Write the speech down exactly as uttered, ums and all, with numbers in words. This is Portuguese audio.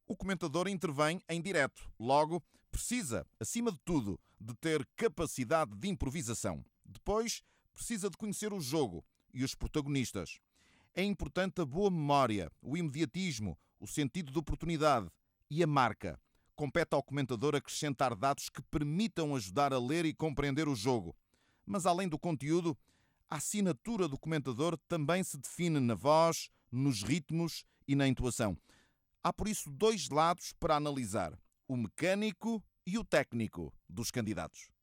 O comentador intervém em direto. Logo, precisa, acima de tudo, de ter capacidade de improvisação. Depois, precisa de conhecer o jogo e os protagonistas. É importante a boa memória, o imediatismo, o sentido de oportunidade e a marca. Compete ao comentador acrescentar dados que permitam ajudar a ler e compreender o jogo. Mas, além do conteúdo, a assinatura do comentador também se define na voz, nos ritmos e na entoação. Há, por isso, dois lados para analisar: o mecânico e o técnico dos candidatos.